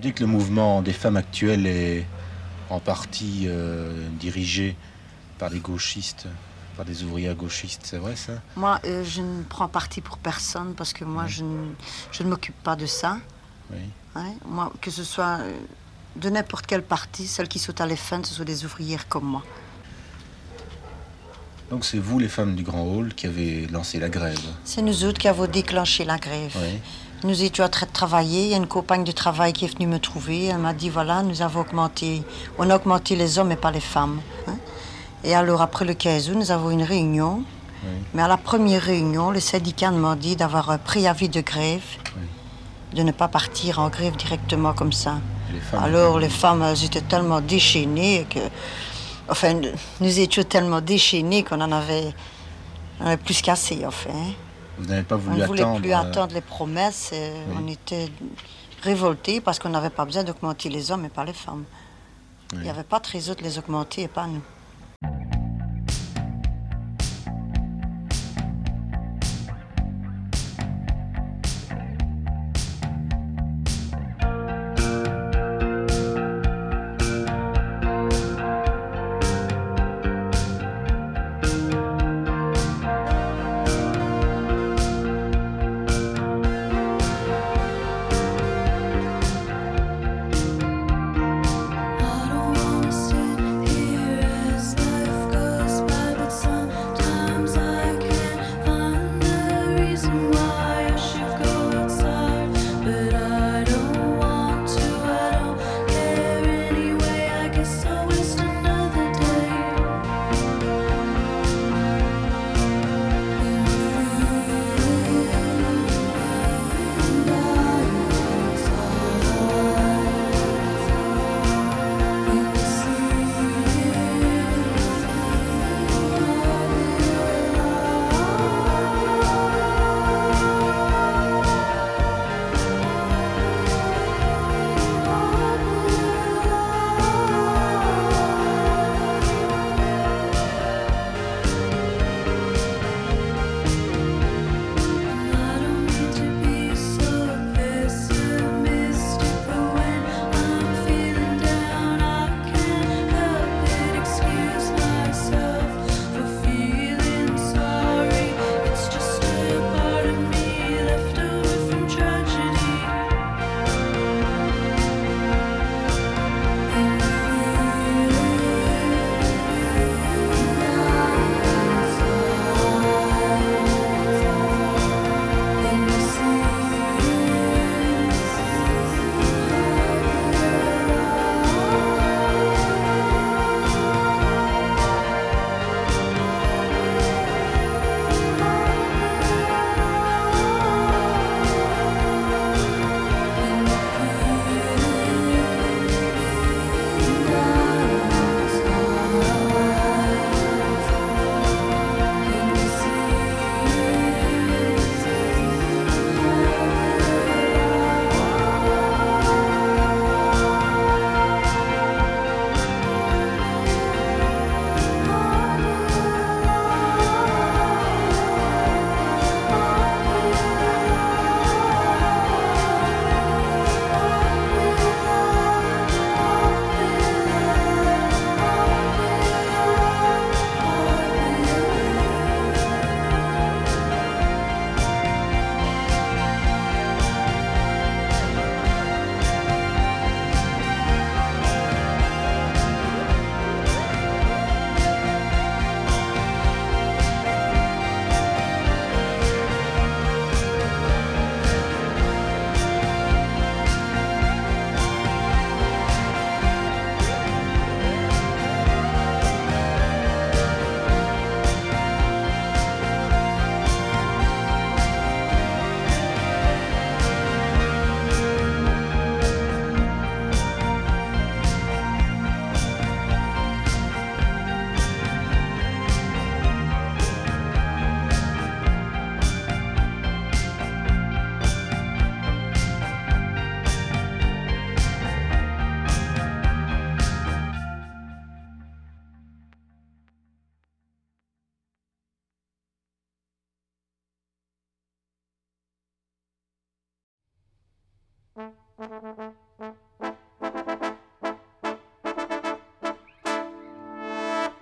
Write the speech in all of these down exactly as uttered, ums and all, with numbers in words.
dis que le mouvement des femmes actuel est en partie euh, dirigé par des gauchistes, par des ouvrières gauchistes, c'est vrai ça? Moi, euh, je ne prends parti pour personne parce que moi, Oui. je ne, je ne m'occupe pas de ça. Oui. Hein. Moi, que ce soit euh, de n'importe quel parti, celles qui sautent à les fans, ce sont des ouvrières comme moi. Donc c'est vous, les femmes du Grand Hall, qui avez lancé la grève? C'est nous autres qui avons déclenché la grève. Oui. Nous étions en train de travailler, il y a une compagne de travail qui est venue me trouver, elle m'a dit voilà, nous avons augmenté, on a augmenté les hommes et pas les femmes. Hein. Et alors après le quinze août, nous avons une réunion, Oui. mais à la première réunion, le syndicat m'a dit d'avoir un préavis de grève, Oui. de ne pas partir en grève directement comme ça. Les femmes alors étaient- les femmes, elles étaient tellement déchaînées que... Enfin, nous étions tellement déchaînés qu'on en avait, on avait plus qu'assez, enfin. Vous n'avez pas On voulu ne voulait attendre plus euh, attendre les promesses. Et Oui. On était révoltés parce qu'on n'avait pas besoin d'augmenter les hommes et pas les femmes. Oui. Il n'y avait pas de raison de les augmenter et pas nous.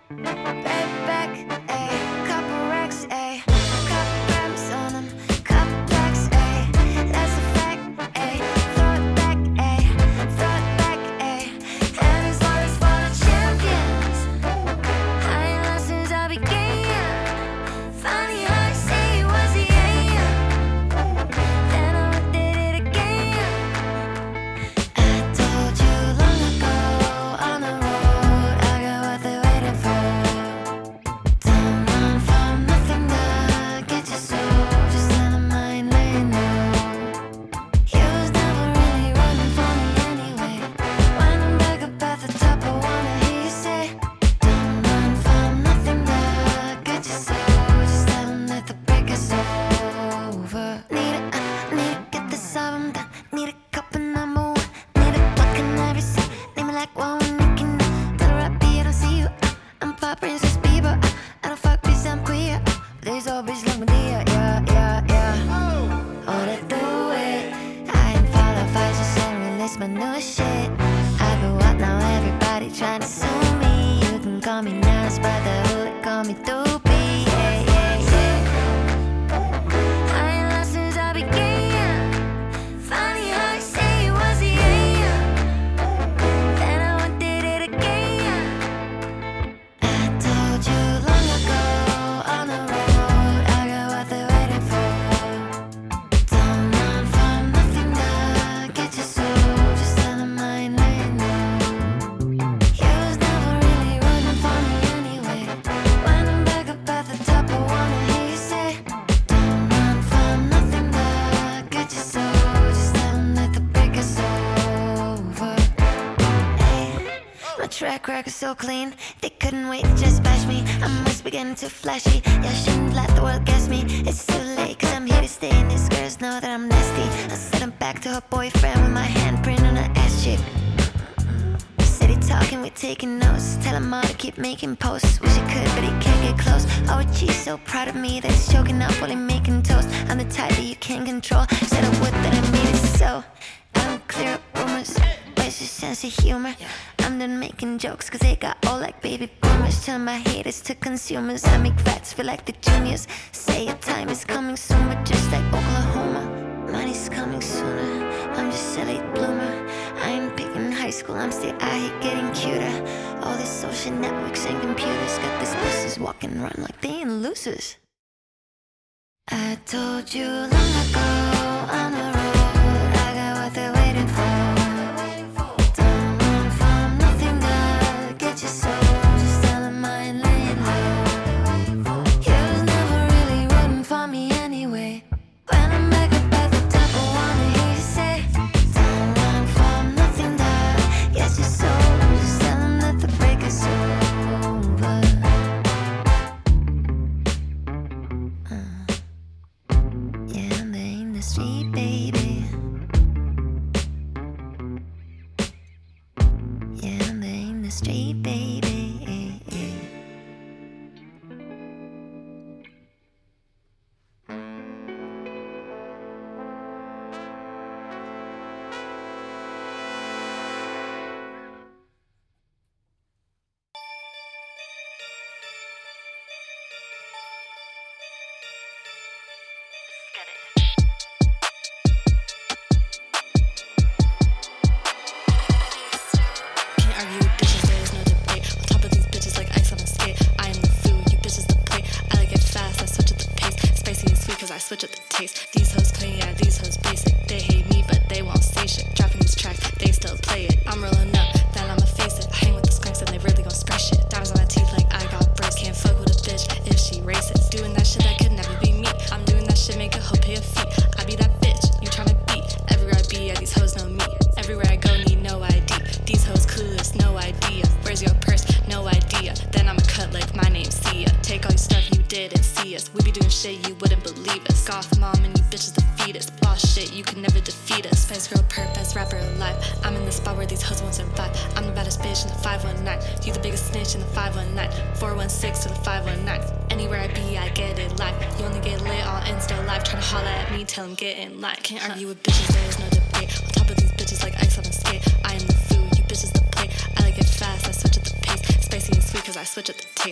So clean, they couldn't wait to just bash me. I must be getting too flashy. Y'all shouldn't let the world guess me. It's too late, cause I'm here to stay, and these girls know that I'm nasty. I sent him back to her boyfriend with my handprint on her ass cheek. Steady talking, we taking notes. Tell him all to keep making posts. Wish he could, but he can't get close. Oh geez, so proud of me that he's choking up while he's making toast. I'm the type that you can't control. Said I would, that I made it so. I don't clear up rumors. Where's your sense of humor? I'm done making jokes cause they got old like baby boomers. Turn my haters to consumers. I make vets feel like the juniors. Say your time is coming soon, but just like Oklahoma, money's coming sooner. I'm just a late bloomer. I ain't picking high school, I'm still out here getting cuter. All these social networks and computers got these pussies walking around like they ain't losers. I told you long ago on the road I got what they're waiting for. Switch up the taste. These hoes clean, yeah, these hoes basic. They hate me, but they won't say shit. Dropping these tracks, they still play it. I'm rolling up, then I'ma face it. I hang with the skunks and they really gon' scratch shit. Diamonds on my teeth like I got braids. Can't fuck with a bitch if she racist. Doing that shit that could never be me. I'm doing that shit, make a hoe pay a fee. I be that bitch, you tryna beat. Everywhere I be, yeah, these hoes know me. Everywhere I go, need no I D. These hoes clueless, no idea. Where's your purse? No idea. Then I'ma cut like my name's Sia. Take all your stuff you did and see us. We be doing shit you wouldn't believe us. Goth mom and you bitches defeat us. Boss shit, you can never defeat us. Spice girl, perp, best rapper alive. I'm in the spot where these hoes won't survive. I'm the baddest bitch in the five one nine. You the biggest snitch in the five one nine. four one six to the five one nine. Anywhere I be, I get it live. You only get lit on Insta Live. Tryna holla at me, tell him get in line. Can't argue with bitches, there is no debate. On top of these bitches like ice on a skate. I am the food, you bitches the plate. I like it fast, I switch up the pace. Spicy and sweet cause I switch up the taste.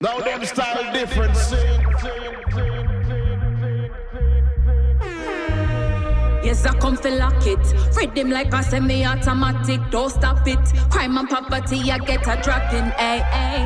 Now them style different, sing. Yes, I come to lock it. Read them like a semi-automatic. Don't stop it. Crime and poverty, I get a dropping. Ay,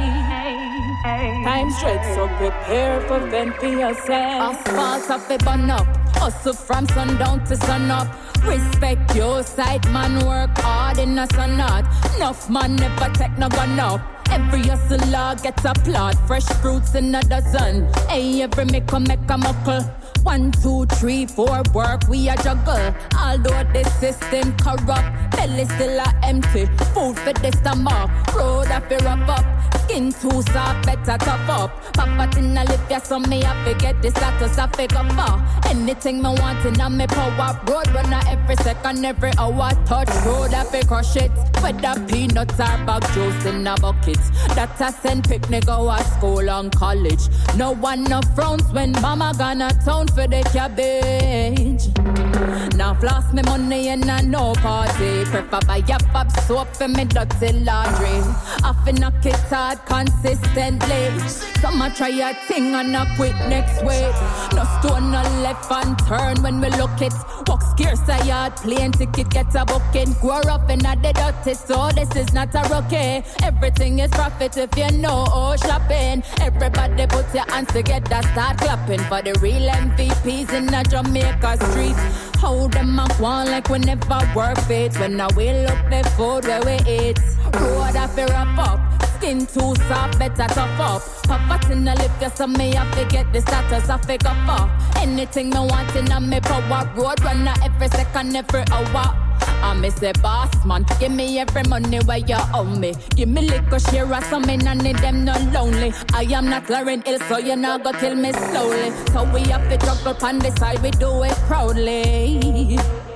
ay. Time straight, so prepare for vent for yourself. Asphalt off a burn up. Hustle from sundown to sun up. Respect your side, man. Work hard in a sun out. Enough man never take no gun up. Every hustler gets applaud. Fresh fruits in a dozen. Hey, every make a make a muckle. One, two, three, four, work, we a juggle. Although the system corrupt, belly still a empty. Food for the stomach, road a fi wrap up. Skin too soft, better tough up. Papa tina lip ya, so me a fi get the status a fi go far. Anything me want in a me power. Road runner every second, every hour. Touch road a fi crush it. Whether peanuts or bag juice in a bucket. That a send picnic go a school and college. No one no frowns when mama gonna town for the cabbage. Now floss me money and I no party. Prefer buy a pop soap for me dirty laundry. I fi knock it hard consistently. Some a try a thing and I quit next week. No stone no left and turn when we look it. Walk scarce a yard, plane ticket get a booking. Grow up in a the dirty, so this is not a rookie. Everything is profit if you know oh shopping. Everybody put your hands together, start clapping for the real M V Ps in the Jamaica street. How them a want like we never work it. When I will up the food where we eat. Road a fi wrap up. Skin too soft, better tough up. Poverty in the lip, yes, so me have to get the status I figure for. Anything me want in a me power. Road runner every second, every hour. I miss a boss man, give me every money where you owe me. Give me liquor share of some men and need them not lonely. I am not Lauren Hill, so you not go kill me slowly. So we have to juggle on the side, we do it proudly.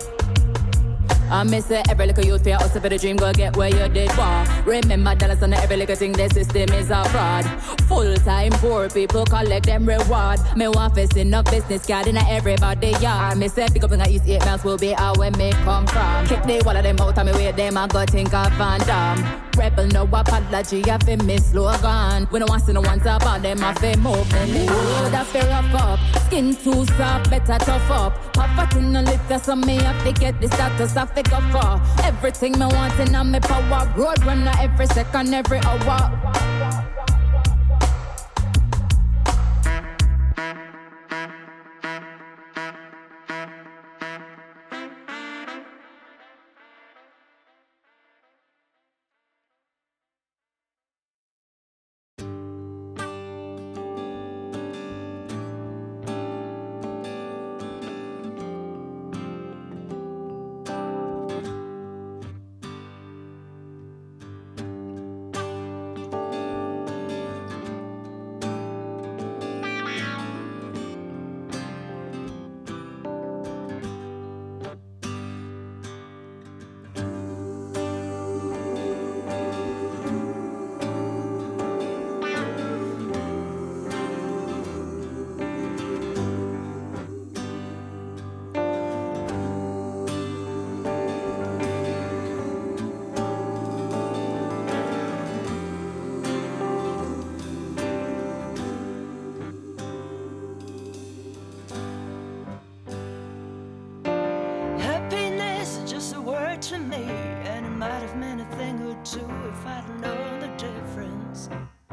I miss it, every little youth for your hustle for the dream, go get where you did war. Remember dollars on every little thing, the system is a fraud. Full-time poor people collect them reward. Me want face in a business card in everybody yard. Me say pick up in the east eight miles will be out where me come from. Kick the wall of them out and me wait them I go think of Van Damme. Rebel no apology, I fi miss slogan. We don't want to see no one talk about them, I fi move them. Road I fi rough up, skin too soft, better tough up. Poverty no litter, so me I fi get the status I fi go for. Everything me want in a me power. Road runner every second, every hour. To me, and it might have meant a thing or two if I'd known the difference.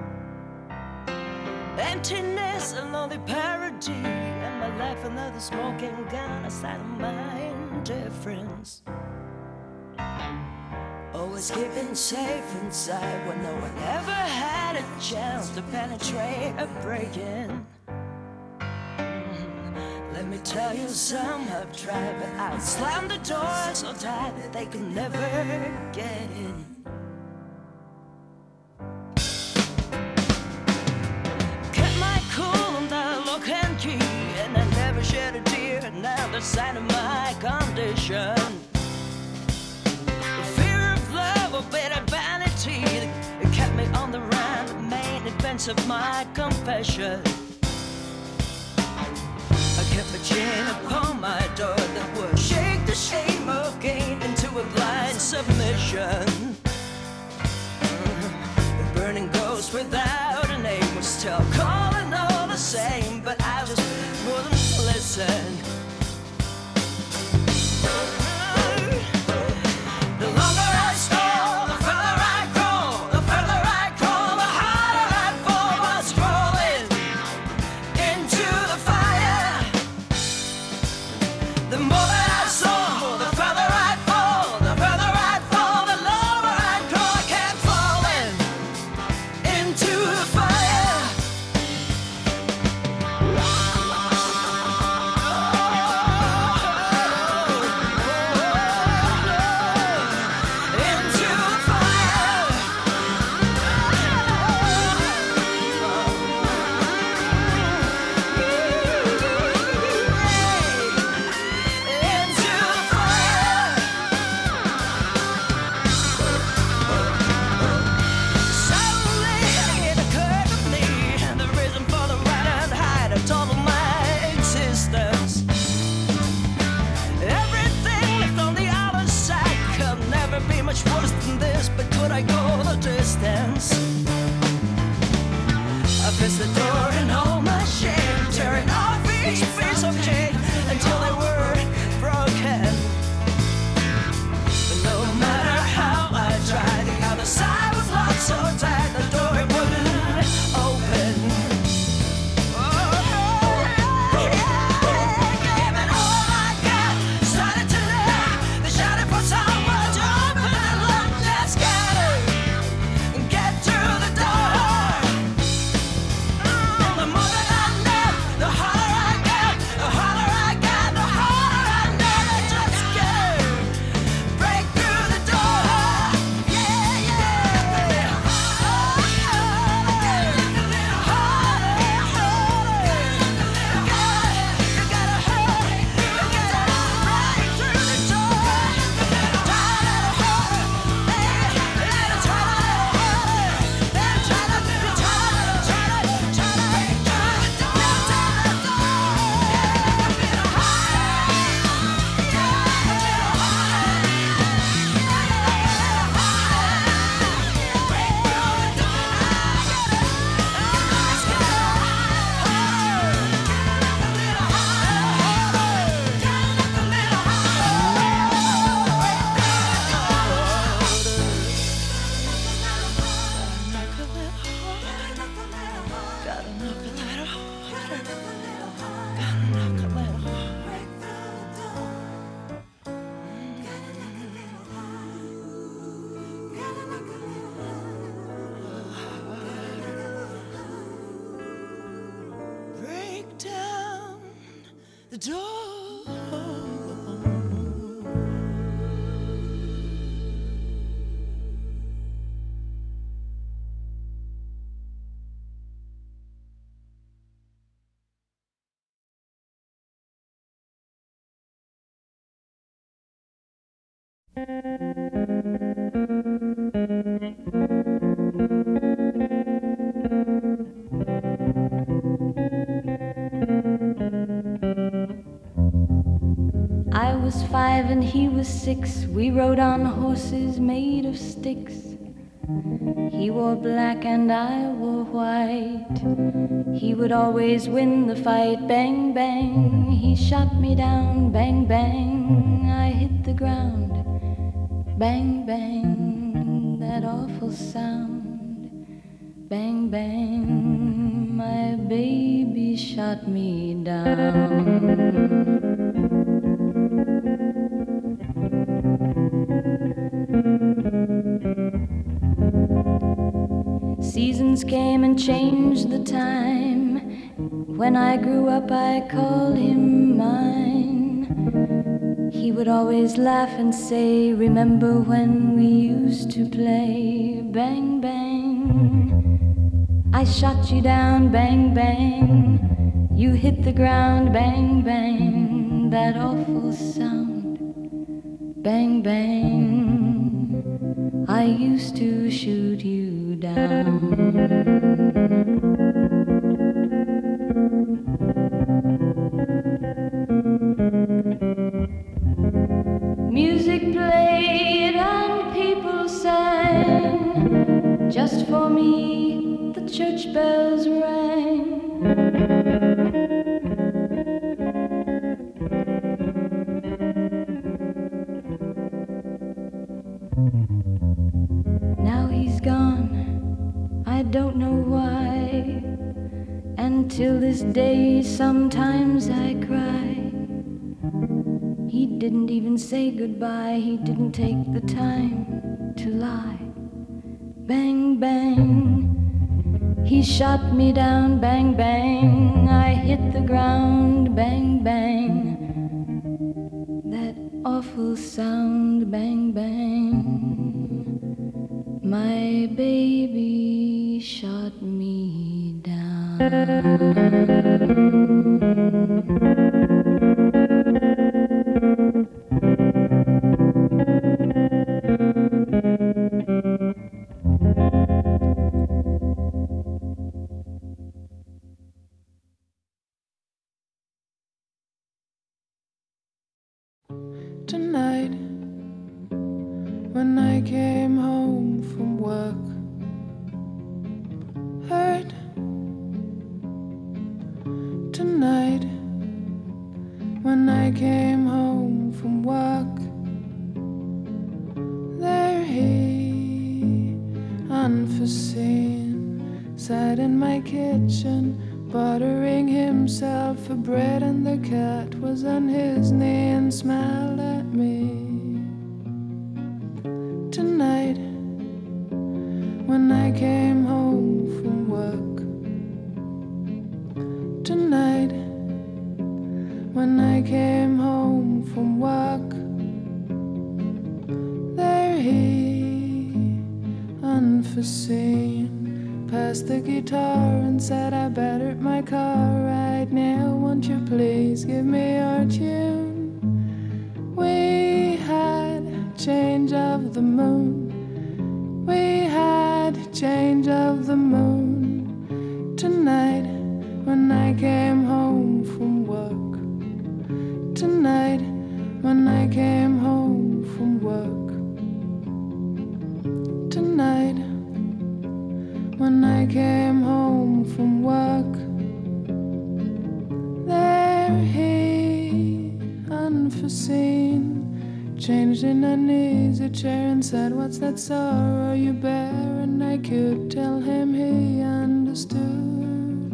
Emptiness, a lonely parody, and my life another smoking gun, a sign of my indifference. Always keeping safe inside when no one ever had a chance to penetrate or break in. Let me tell you, some have tried, but I slammed the door so tight that they could never get in. Kept my cool and the lock and key, and I never shed a tear. Now the sign of my condition. The fear of love, a bit of vanity, it kept me on the run, the main events of my confession. I kept a chain upon my door that would shake the shame again into a blind submission. The burning ghost without a name was listen. The longer I stall, the further I crawl, the further I crawl, the harder I fall by scrolling into the fire. The more that I saw, the further I fall, the further I fall, the lower I crawl, I kept falling into the fire. Into the fire. Into the fire. Suddenly it occurred to me the reason for the right and hide of total my existence. Everything left on the other side could never be much worse than this, but could I go the distance? I pressed the door and all my shame, tearing off each piece of chain until they were broken. But no matter how I tried, the other side was locked so tight, the door it wouldn't open. Gave it all I got, started to knock, they shouted for someone to open and lock, just gotta get through the door. The more that I know, the harder I get, the harder I get, the harder I know. I just gotta break through the door. Yeah, yeah. Oh, yeah. Harder, harder. You gotta hurry, you gotta break through the door. Try a little harder, hey, let it try a little harder. Then try to, try to, try to, try to, try to break through the door. A little harder, yeah, a little harder, yeah, harder. Break through the door. Let's go harder, a little harder, a little harder. Gotta knock a little harder. Gotta knock a little harder. Break down the door. I was five and he was six. We rode on horses made of sticks. He wore black and I wore white. He would always win the fight. Bang, bang, he shot me down. Bang, bang, I hit the ground. Bang, bang, that awful sound. Bang, bang, my baby shot me down. Seasons came and changed the time. When I grew up I called him mine. He would always laugh and say, remember when we used to play? Bang, bang, I shot you down. Bang, bang, you hit the ground. Bang, bang, that awful sound. Bang, bang, I used to shoot you down. Music played and people sang. Just for me the church bells rang. Now he's gone, I don't know why. And till this day, sometimes I cry. He didn't even say goodbye, he didn't take the time to lie. Bang, bang, he shot me down, bang, bang. I hit the ground, bang, bang. That awful sound, bang, bang. My baby shot me down. Tonight, when I came home from work, hurt. Tonight, when I came home from work, there he, unforeseen, sat in my kitchen, buttering himself for bread, and the cat was on his knee and smiled at me. Tonight, when I came home from work, tonight, when I came home from work, there he, unforeseen, passed the guitar and said, I bettered my car right now, won't you please give me your tune? We had change of the moon, we had change of the moon. Tonight, when I came home from work, tonight, when I came home from work, tonight, when I came home from work, there he, unforeseen, changed in an easy chair and said, what's that sorrow you bear? And I could tell him he understood.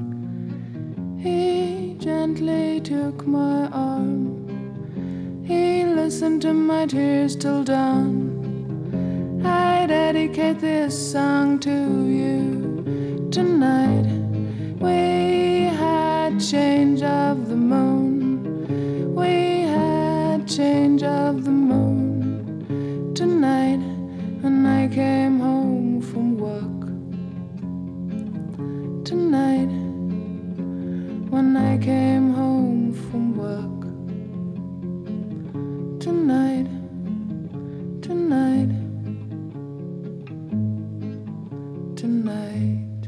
He gently took my arm, he listened to my tears till dawn. I dedicate this song to you. Tonight, we had change of the moon, we had change of the moon. Tonight, when I came home from work, tonight, when I came home from work, tonight, tonight, tonight.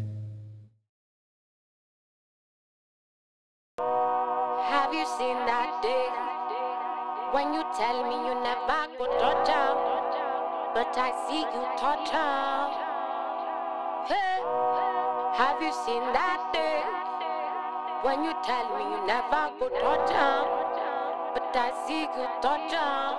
Have you seen that day when you tell me you never go touch her, but I see you touch her? Hey, have you seen that day when you tell me you never go touch her, but I see you touch her?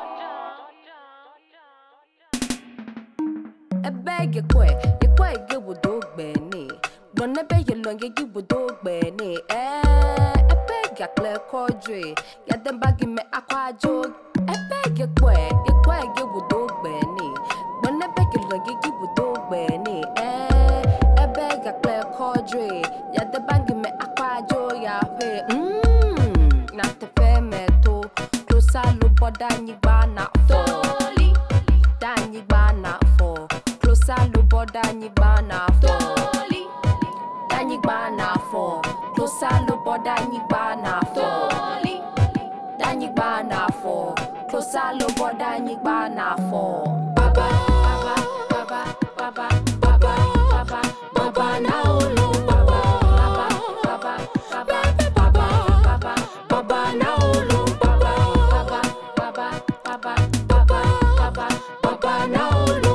I beg you quick, you quite good with dog benny. Don't I beg you long, you give with dog benny. Eh, I beg you clear cordray. Get them back in me aqua joke. I beg you quick, you quite good with dog benny. Don't I beg you long, you give with dog benny. Eh, I beg you clear cordray. Get the bag in me aqua joke. Ya pay, mmm, not the fair metal. Close a loop or danny banana for. Danny banana for. Salo boda nyibana for Danny bana for Salo boda nyibana for Danny bana for Salo boda nyibana for Baba Baba Baba Baba Baba Baba now lo Baba Baba Baba Baba Baba Baba now lo Baba Baba Baba Baba Baba Baba now lo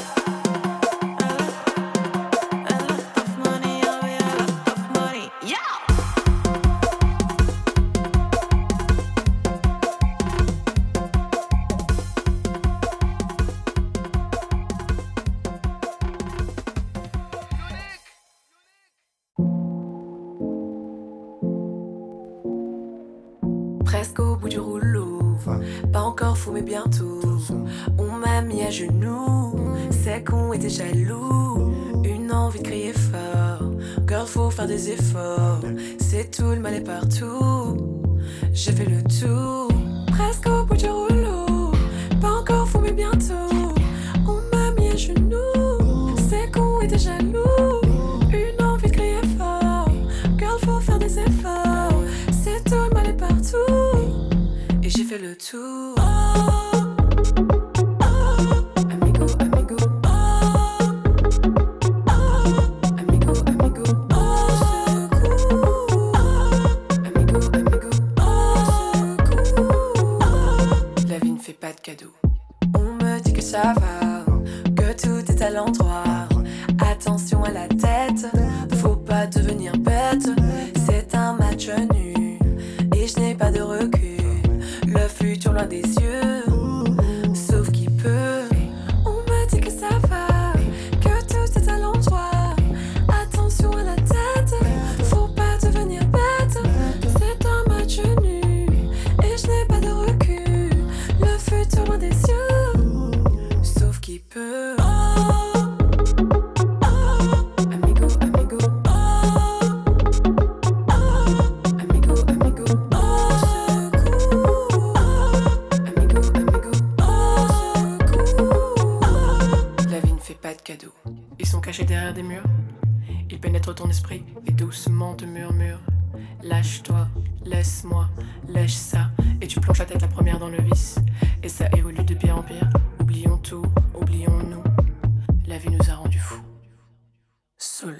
Presque au bout du rouleau, pas encore fou mais bientôt. On m'a mis à genoux, c'est qu'on était jaloux. Une envie de crier fort, Girl, faut faire des efforts. C'est tout, le mal est partout. J'ai fait le tour, presque au bout du rouleau. Pas encore fou, mais bientôt. On m'a mis à genoux. C'est con et t'es jaloux. Une envie de crier fort. Girl, faut faire des efforts. C'est tout, le mal est partout. Et j'ai fait le tour. Pas de cadeau. On me dit que ça va, que tout est à l'endroit. Attention à la tête, faut pas devenir bête. C'est un match nul et je n'ai pas de recul. Le futur loin des yeux, sauf qui peut. On me dit que ça va, que tout est à l'endroit. Attention à la tête, faut pas devenir bête. C'est un match nul et je n'ai pas de recul. Le futur loin des yeux, sauf qui peut. Amigo, amigo, amigo, amigo, amigo, amigo, la vie ne fait pas de cadeaux. Ils sont cachés derrière des murs. Ils pénètrent ton esprit et doucement te murmurent. Lâche-toi, laisse-moi, lâche ça. Et tu plonges la tête la première dans le vice. Et ça évolue de pire en pire. Oublions tout, oublions-nous. La vie nous a rendus fous. Solo.